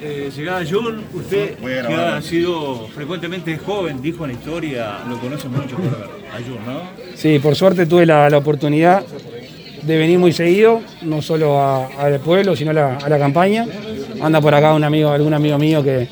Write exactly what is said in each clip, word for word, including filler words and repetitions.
Eh, llegada John, usted que ha sido frecuentemente joven, dijo en la historia, lo conoce mucho a John, ¿no? Sí, por suerte tuve la, la oportunidad de venir muy seguido, no solo al pueblo, sino a la, a la campaña. Anda por acá un amigo, algún amigo mío que,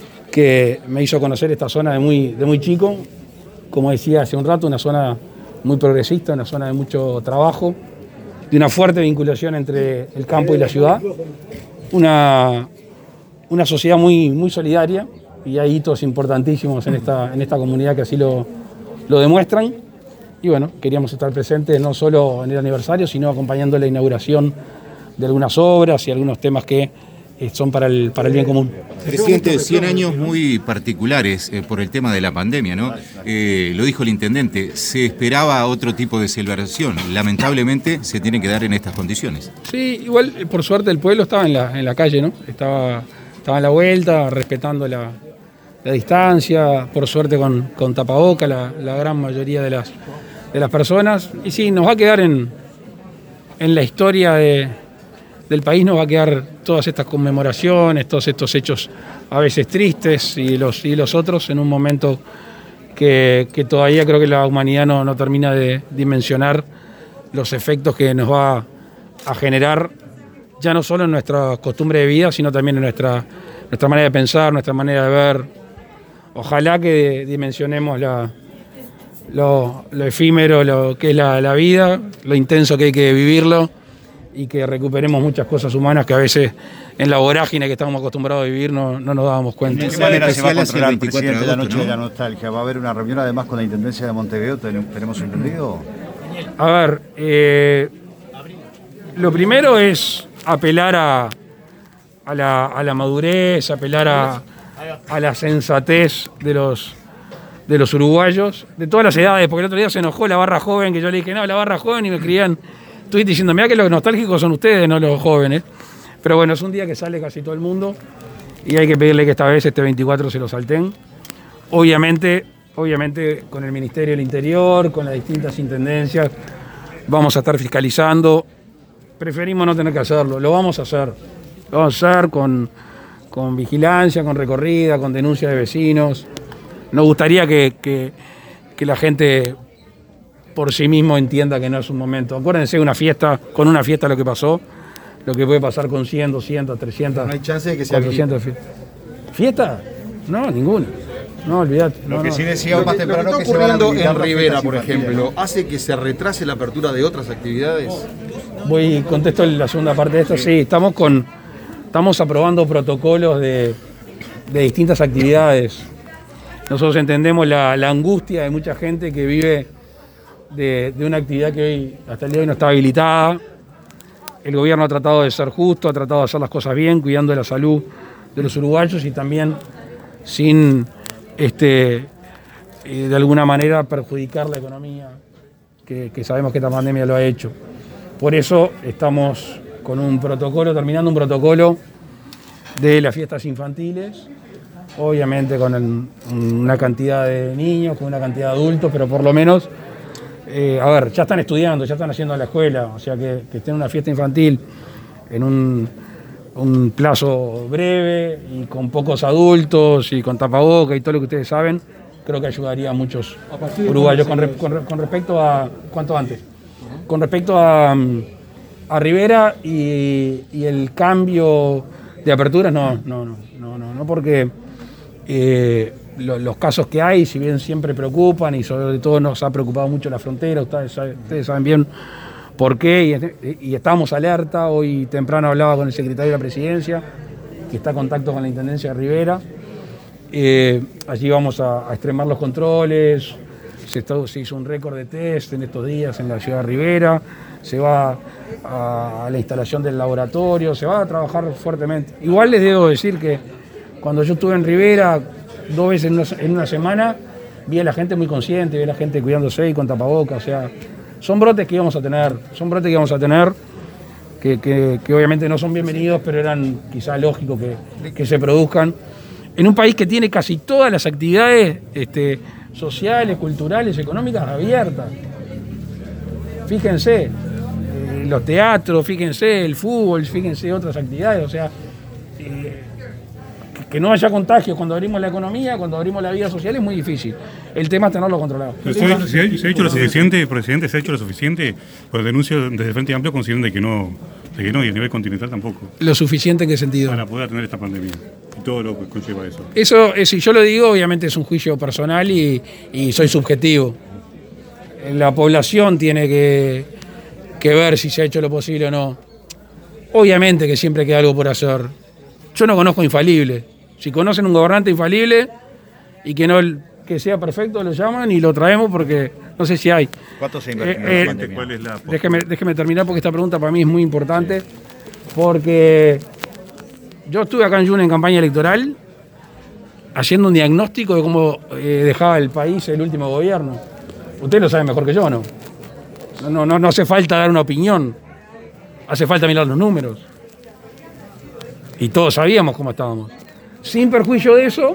que me hizo conocer esta zona de muy, de muy chico. Como decía hace un rato, una zona muy progresista, una zona de mucho trabajo, de una fuerte vinculación entre el campo y la ciudad. Una... Una sociedad muy, muy solidaria y hay hitos importantísimos en esta, en esta comunidad que así lo, lo demuestran. Y bueno, queríamos estar presentes no solo en el aniversario, sino acompañando la inauguración de algunas obras y algunos temas que eh, son para el, para el bien común. Presidente, cien años muy particulares eh, por el tema de la pandemia, ¿no? Eh, lo dijo el intendente, se esperaba otro tipo de celebración. Lamentablemente se tiene que dar en estas condiciones. Sí, igual por suerte el pueblo estaba en la, en la calle, ¿no? Estaba... Estaba en la vuelta, respetando la, la distancia, por suerte con, con tapaboca, la, la gran mayoría de las, de las personas. Y sí, nos va a quedar en, en la historia de, del país, nos va a quedar todas estas conmemoraciones, todos estos hechos a veces tristes y los, y los otros en un momento que, que todavía creo que la humanidad no, no termina de dimensionar los efectos que nos va a generar, ya no solo en nuestra costumbre de vida, sino también en nuestra, nuestra manera de pensar, nuestra manera de ver. Ojalá que dimensionemos la, lo, lo efímero, lo que es la, la vida, lo intenso que hay que vivirlo y que recuperemos muchas cosas humanas que a veces en la vorágine que estamos acostumbrados a vivir no, no nos dábamos cuenta. ¿De qué manera se va a controlar el presidente la noche de la nostalgia? ¿Va a haber una reunión además con la Intendencia de Montevideo? ¿Tenemos entendido? A ver, eh, lo primero es apelar a, a, la, a la madurez, apelar a, a la sensatez de los, de los uruguayos, de todas las edades, porque el otro día se enojó la barra joven, que yo le dije, no, la barra joven, y me escribían tweet diciendo, mirá que los nostálgicos son ustedes, no los jóvenes. Pero bueno, es un día que sale casi todo el mundo y hay que pedirle que esta vez este veinticuatro se lo salten. Obviamente, obviamente con el Ministerio del Interior, con las distintas intendencias, vamos a estar fiscalizando. Preferimos no tener que hacerlo, lo vamos a hacer. Lo vamos a hacer con, con vigilancia, con recorrida, con denuncia de vecinos. Nos gustaría que, que, que la gente por sí mismo entienda que no es un momento. Acuérdense, una fiesta, con una fiesta lo que pasó, lo que puede pasar con cien, doscientas, trescientas, no hay chance de que sea cuatrocientas fiestas. ¿Fiesta? No, ninguna. No, olvídate. Lo no, que no. sí decíamos más temprano lo que, que, que se está ocurriendo van a en Rivera, por infantiles, ejemplo, ¿no? hace que se retrase la apertura de otras actividades. Voy, contesto la segunda parte de esto. Sí, estamos con, estamos aprobando protocolos de, de distintas actividades. Nosotros entendemos la, la angustia de mucha gente que vive de, de una actividad que hoy, hasta el día de hoy no está habilitada. El gobierno ha tratado de ser justo, ha tratado de hacer las cosas bien, cuidando de la salud de los uruguayos y también sin este, eh, de alguna manera perjudicar la economía, que, que sabemos que esta pandemia lo ha hecho. Por eso estamos con un protocolo, terminando un protocolo de las fiestas infantiles, obviamente con el, una cantidad de niños, con una cantidad de adultos, pero por lo menos, eh, a ver, ya están estudiando, ya están haciendo la escuela, o sea que, que estén en una fiesta infantil en un, un plazo breve y con pocos adultos y con tapaboca y todo lo que ustedes saben, creo que ayudaría a muchos uruguayos. Con, re, con, con respecto a, ¿cuánto antes? Con respecto a, a Rivera y, y el cambio de aperturas, no, no, no, no, no, no porque eh, lo, los casos que hay, si bien siempre preocupan y sobre todo nos ha preocupado mucho la frontera, ustedes, ustedes saben bien por qué y, y estamos alerta. Hoy temprano hablaba con el secretario de la Presidencia, que está en contacto con la Intendencia de Rivera. Eh, allí vamos a, a extremar los controles. Se, está, se hizo un récord de test en estos días en la ciudad de Rivera, se va a, a la instalación del laboratorio, se va a trabajar fuertemente. Igual les debo decir que cuando yo estuve en Rivera dos veces en una, en una semana, vi a la gente muy consciente, vi a la gente cuidándose y con tapabocas, o sea, son brotes que íbamos a tener, son brotes que íbamos a tener, que, que, que obviamente no son bienvenidos, pero eran quizá lógicos que, que se produzcan. En un país que tiene casi todas las actividades este, sociales, culturales, económicas abiertas. Fíjense, eh, los teatros, fíjense, el fútbol, fíjense otras actividades. O sea, eh, que no haya contagios cuando abrimos la economía, cuando abrimos la vida social, es muy difícil. El tema es tenerlo controlado. ¿Se, se, ha, ¿Se ha hecho lo suficiente, presidente? ¿Se ha hecho lo suficiente? Pues denuncio desde el Frente Amplio consideran de que no, de que no, y a nivel continental tampoco. ¿Lo suficiente en qué sentido? Para poder atender esta pandemia y todo lo que conlleva eso. Eso, eh, si yo lo digo, obviamente es un juicio personal y, y soy subjetivo. La población tiene que, que ver si se ha hecho lo posible o no. Obviamente que siempre queda algo por hacer. Yo no conozco infalible. Si conocen un gobernante infalible y que no que sea perfecto, lo llaman y lo traemos porque no sé si hay. ¿Cuánto se invierte? Eh, eh, ¿Cuál es la déjeme, déjeme terminar porque esta pregunta para mí es muy importante. Porque yo estuve acá en June en campaña electoral haciendo un diagnóstico de cómo eh, dejaba el país el último gobierno. Usted lo sabe mejor que yo, ¿no? No, no, no hace falta dar una opinión. Hace falta mirar los números. Y todos sabíamos cómo estábamos. Sin perjuicio de eso,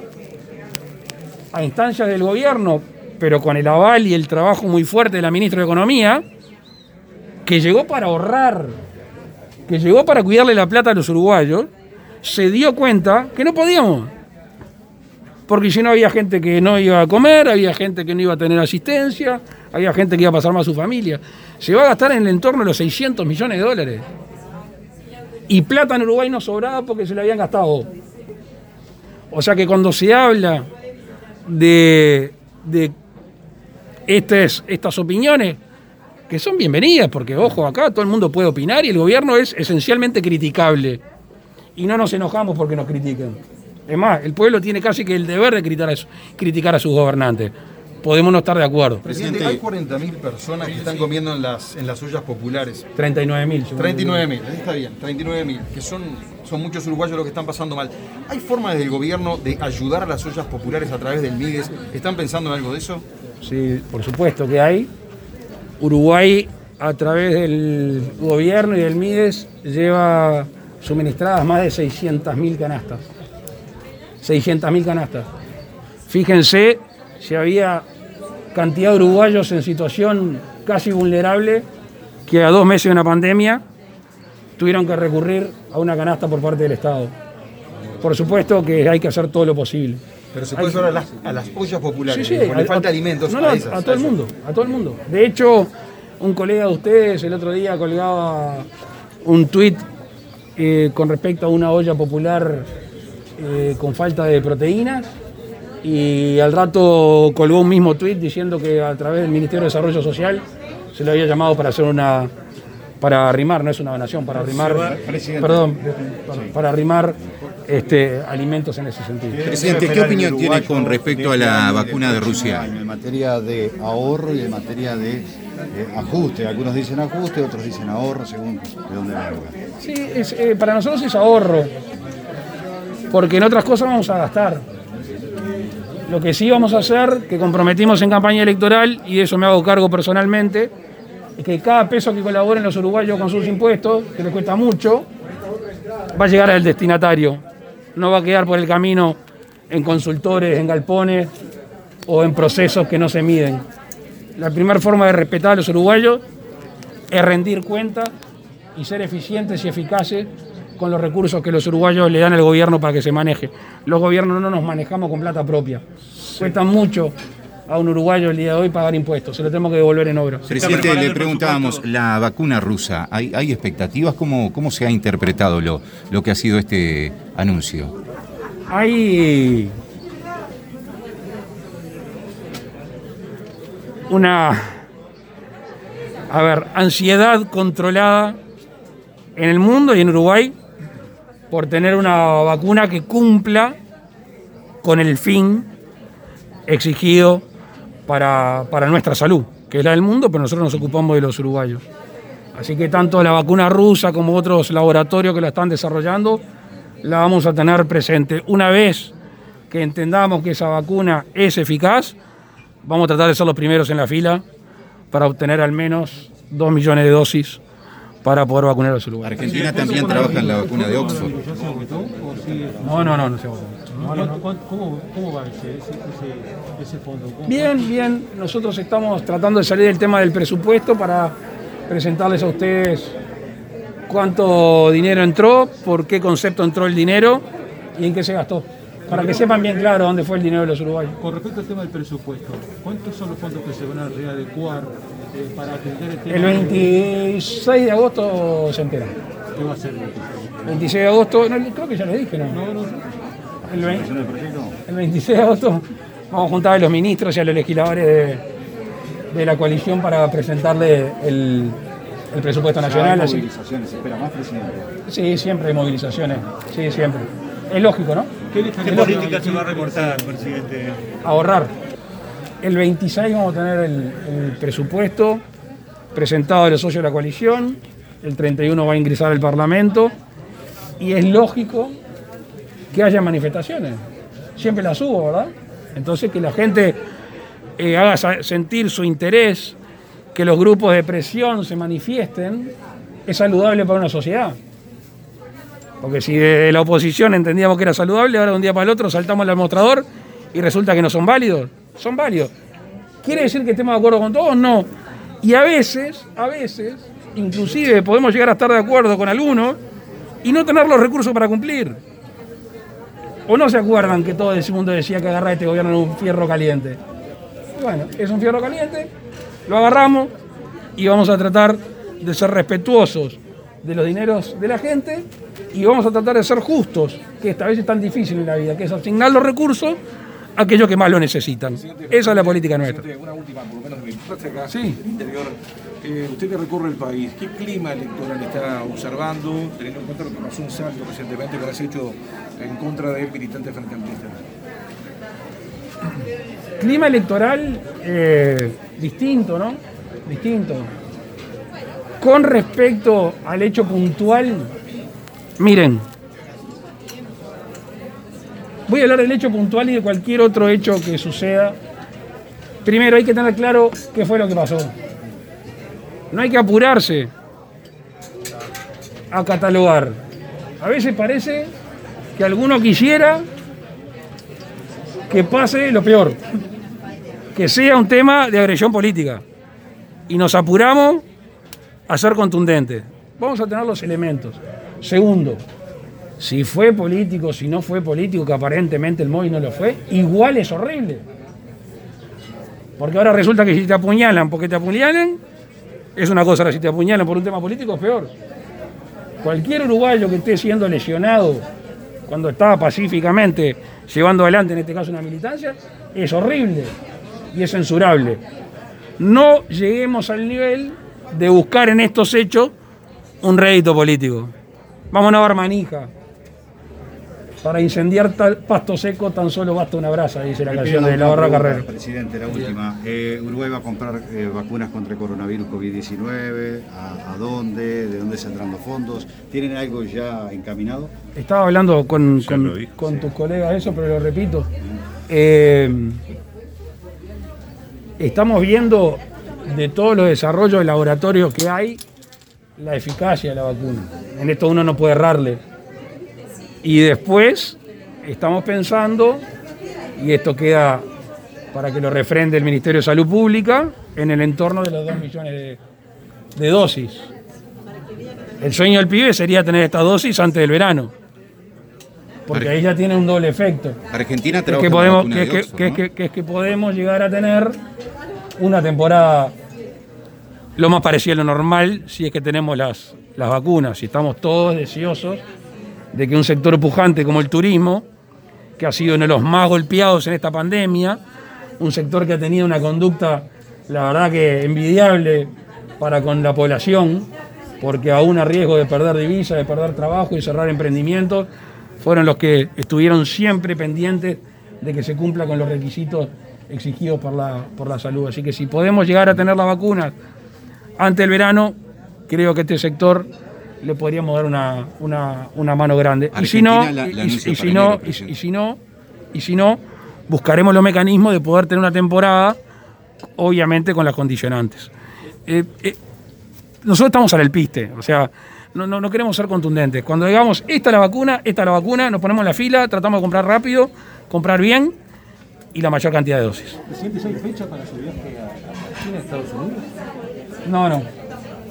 a instancias del gobierno, pero con el aval y el trabajo muy fuerte de la ministra de Economía, que llegó para ahorrar, que llegó para cuidarle la plata a los uruguayos, se dio cuenta que no podíamos. Porque si no había gente que no iba a comer, había gente que no iba a tener asistencia, había gente que iba a pasar más a su familia. Se va a gastar en el entorno de los seiscientos millones de dólares. Y plata en Uruguay no sobraba porque se le habían gastado. O sea que cuando se habla de, de estas, estas opiniones, que son bienvenidas, porque ojo, acá todo el mundo puede opinar y el gobierno es esencialmente criticable. Y no nos enojamos porque nos critiquen. Es más, el pueblo tiene casi que el deber de criticar a, su, criticar a sus gobernantes. Podemos no estar de acuerdo. Presidente, hay cuarenta mil personas que están comiendo en las, en las ollas populares. treinta y nueve mil. treinta y nueve mil, está bien, treinta y nueve mil, que son, son muchos uruguayos los que están pasando mal. ¿Hay forma desde el gobierno de ayudar a las ollas populares a través del MIDES? ¿Están pensando en algo de eso? Sí, por supuesto que hay. Uruguay, a través del gobierno y del MIDES, lleva suministradas más de seiscientas mil canastas. seiscientas mil canastas. Fíjense si había cantidad de uruguayos en situación casi vulnerable que a dos meses de una pandemia tuvieron que recurrir a una canasta por parte del Estado. Por supuesto que hay que hacer todo lo posible. Pero se puede ayudar a las, a las ollas populares, sí, sí, porque a, falta a, alimentos no, no, a esas. A todo el mundo, a todo el mundo. De hecho, un colega de ustedes el otro día colgaba un tuit eh, con respecto a una olla popular eh, con falta de proteínas y al rato colgó un mismo tuit diciendo que a través del Ministerio de Desarrollo Social se le había llamado para hacer una para arrimar, no es una donación, para arrimar, perdón, para, para arrimar este, alimentos en ese sentido. Presidente, ¿qué opinión tiene con respecto a la vacuna de Rusia? En materia de ahorro y en materia de, de ajuste. Algunos dicen ajuste, otros dicen ahorro, según de dónde venga. Sí, es, eh, para nosotros es ahorro, porque en otras cosas vamos a gastar. Lo que sí vamos a hacer, que comprometimos en campaña electoral, y de eso me hago cargo personalmente, es que cada peso que colaboren los uruguayos con sus impuestos, que les cuesta mucho, va a llegar al destinatario. No va a quedar por el camino en consultores, en galpones o en procesos que no se miden. La primera forma de respetar a los uruguayos es rendir cuentas y ser eficientes y eficaces con los recursos que los uruguayos le dan al gobierno para que se maneje. Los gobiernos no nos manejamos con plata propia. Cuesta mucho a un uruguayo el día de hoy pagar impuestos, se lo tenemos que devolver en obra. Presidente, le preguntábamos, la vacuna rusa, ¿hay, hay expectativas? ¿Cómo, cómo se ha interpretado lo, lo que ha sido este anuncio? Hay una, a ver, ansiedad controlada en el mundo y en Uruguay por tener una vacuna que cumpla con el fin exigido para, para nuestra salud, que es la del mundo, pero nosotros nos ocupamos de los uruguayos. Así que tanto la vacuna rusa como otros laboratorios que la están desarrollando, la vamos a tener presente. Una vez que entendamos que esa vacuna es eficaz, vamos a tratar de ser los primeros en la fila para obtener al menos dos millones de dosis para poder vacunar a los uruguayos. Argentina también trabaja en la vacuna de Oxford. No, no, no, no se votó. No, no, no. ¿Cómo, ¿Cómo va ese, ese, ese fondo? ¿Cómo bien, va? bien. Nosotros estamos tratando de salir del tema del presupuesto para presentarles a ustedes cuánto dinero entró, por qué concepto entró el dinero y en qué se gastó. para que sepan bien claro dónde fue el dinero de los uruguayos. Con respecto al tema del presupuesto, ¿cuántos son los fondos que se van a readecuar eh, para atender el tema? El veintiséis de agosto se entera. ¿Qué va a ser? veintiséis de agosto, no, creo que ya lo dije, ¿no? No, no. El, veinte, el veintiséis de agosto vamos a juntar a los ministros y a los legisladores de, de la coalición para presentarle el, el presupuesto nacional. ¿Hay así. movilizaciones? ¿Se espera más, presidente? Sí, siempre hay movilizaciones. Sí, siempre. Es lógico, ¿no? ¿Qué, ¿Qué política se va a recortar, presidente? Ahorrar. El veintiséis vamos a tener el, el presupuesto presentado a los socios de la coalición. El treinta y uno va a ingresar al Parlamento. Y es lógico que haya manifestaciones. Siempre las hubo, ¿verdad? Entonces que la gente eh, haga sentir su interés, que los grupos de presión se manifiesten, es saludable para una sociedad. Porque si de la oposición entendíamos que era saludable, ahora de un día para el otro saltamos al mostrador y resulta que no son válidos. Son válidos. ¿Quiere decir que estemos de acuerdo con todos? No. Y a veces, a veces, inclusive podemos llegar a estar de acuerdo con algunos y no tener los recursos para cumplir. ¿O no se acuerdan que todo el mundo decía que agarrar este gobierno en un fierro caliente? Bueno, es un fierro caliente, lo agarramos y vamos a tratar de ser respetuosos de los dineros de la gente y vamos a tratar de ser justos, que esta vez es tan difícil en la vida, que es asignar los recursos a aquellos que más lo necesitan. Esa es la política nuestra. Una última, por lo menos de mi parte acá, Sí. en el interior. Eh, usted que recorre el país, ¿qué clima electoral está observando, teniendo en cuenta lo que pasó un salto recientemente con ese hecho en contra del militante frente amplista? Clima electoral eh, distinto, ¿no? Distinto. Con respecto al hecho puntual, miren, voy a hablar del hecho puntual y de cualquier otro hecho que suceda. Primero hay que tener claro qué fue lo que pasó. No hay que apurarse a catalogar. A veces parece que alguno quisiera que pase lo peor, que sea un tema de agresión política. Y nos apuramos a ser contundentes. Vamos a tener los elementos. Segundo, si fue político, si no fue político, que aparentemente el M O V I no lo fue, igual es horrible. Porque ahora resulta que si te apuñalan porque te apuñalan, es una cosa, ahora si te apuñalan por un tema político es peor. Cualquier uruguayo que esté siendo lesionado cuando está pacíficamente llevando adelante, en este caso, una militancia, es horrible y es censurable. No lleguemos al nivel de buscar en estos hechos un rédito político. Vamos a dar manija. Para incendiar tal pasto seco tan solo basta una brasa, dice la canción de la Barra Carrero. Presidente, la última. Eh, Uruguay va a comprar eh, vacunas contra el coronavirus COVID diecinueve. ¿A, ¿A dónde? ¿De dónde saldrán los fondos? ¿Tienen algo ya encaminado? Estaba hablando con, con, dijo, con sí. tus colegas eso, pero lo repito. Eh, estamos viendo de todos los desarrollos de laboratorios que hay, la eficacia de la vacuna. En esto uno no puede errarle. Y después estamos pensando, y esto queda para que lo refrende el Ministerio de Salud Pública, en el entorno de los dos millones de, de dosis. El sueño del pibe sería tener estas dosis antes del verano, porque ahí ya tiene un doble efecto. Argentina Que es trabaja que, en la podemos, vacuna que, de que- Oxford, que- ¿no? que- que es que podemos llegar a tener una temporada lo más parecida a lo normal si es que tenemos las, las vacunas, si estamos todos deseosos de que un sector pujante como el turismo, que ha sido uno de los más golpeados en esta pandemia, un sector que ha tenido una conducta, la verdad que envidiable para con la población, porque aún a riesgo de perder divisas, de perder trabajo y cerrar emprendimientos, fueron los que estuvieron siempre pendientes de que se cumpla con los requisitos exigidos por la, por la salud. Así que si podemos llegar a tener las vacunas antes del verano, creo que este sector le podríamos dar una, una, una mano grande. Y si no, Argentina la- la y- anuncia y para si no, enero, y- presidente. y si no, y si no, buscaremos los mecanismos de poder tener una temporada, obviamente con las condicionantes. Eh, eh, nosotros estamos al alpiste, o sea, no, no, no queremos ser contundentes. Cuando digamos, esta es la vacuna, esta es la vacuna, nos ponemos en la fila, tratamos de comprar rápido, comprar bien y la mayor cantidad de dosis. ¿Presidente, ¿hay fecha para su viaje a a China, Estados Unidos? No, no.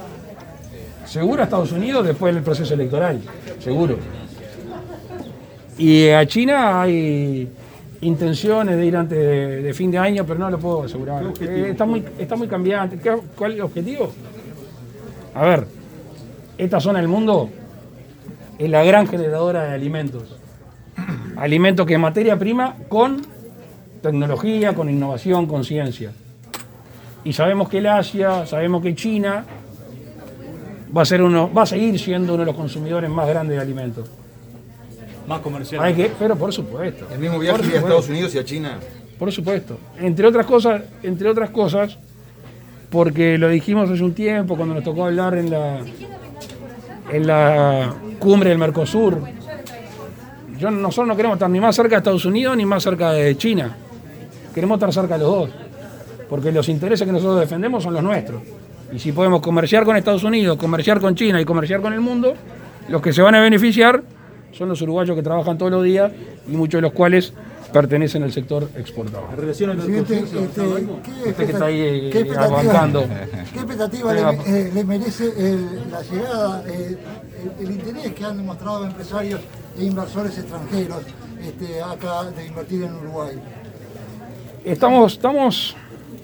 Seguro a Estados Unidos después del proceso electoral, seguro. Y a China hay intenciones de ir antes de, de fin de año, pero no lo puedo asegurar. Eh, está, muy, está muy cambiante. ¿Qué, ¿Cuál es el objetivo? A ver, esta zona del mundo es la gran generadora de alimentos. Alimentos que es materia prima con tecnología, con innovación, con ciencia. Y sabemos que el Asia, sabemos que China va a, ser uno, va a seguir siendo uno de los consumidores más grandes de alimentos. Más comercial. Hay que, pero por supuesto. El mismo viaje a Estados Unidos y a China. Por supuesto. Entre otras cosas, entre otras cosas, porque lo dijimos hace un tiempo cuando nos tocó hablar en la en la cumbre del Mercosur. Yo, nosotros no queremos estar ni más cerca de Estados Unidos ni más cerca de China. Queremos estar cerca de los dos. Porque los intereses que nosotros defendemos son los nuestros. Y si podemos comerciar con Estados Unidos, comerciar con China y comerciar con el mundo, los que se van a beneficiar son los uruguayos que trabajan todos los días y muchos de los cuales pertenecen al sector exportador. Presidente, este, ¿qué, Usted que está ahí ¿qué expectativa, aguantando. ¿qué expectativa le, eh, le merece el, la llegada, eh, el, el interés que han demostrado empresarios e inversores extranjeros este, acá de invertir en Uruguay? Estamos, estamos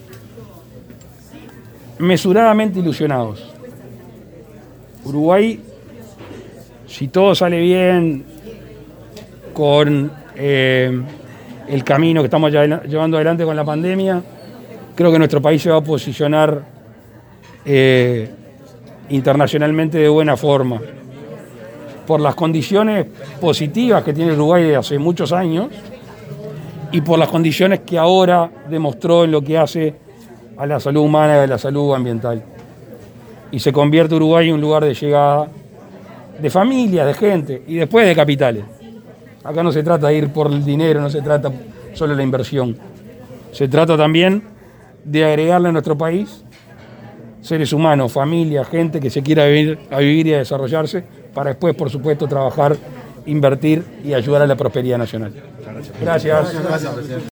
mesuradamente ilusionados. Uruguay, si todo sale bien con eh, el camino que estamos ya llevando adelante con la pandemia, creo que nuestro país se va a posicionar eh, internacionalmente de buena forma. Por las condiciones positivas que tiene Uruguay desde hace muchos años y por las condiciones que ahora demostró en lo que hace a la salud humana y a la salud ambiental. Y se convierte Uruguay en un lugar de llegada de familias, de gente y después de capitales. Acá no se trata de ir por el dinero, no se trata solo de la inversión. Se trata también de agregarle a nuestro país seres humanos, familias, gente que se quiera vivir, a vivir y a desarrollarse para después, por supuesto, trabajar, invertir y ayudar a la prosperidad nacional. Gracias. Gracias, presidente.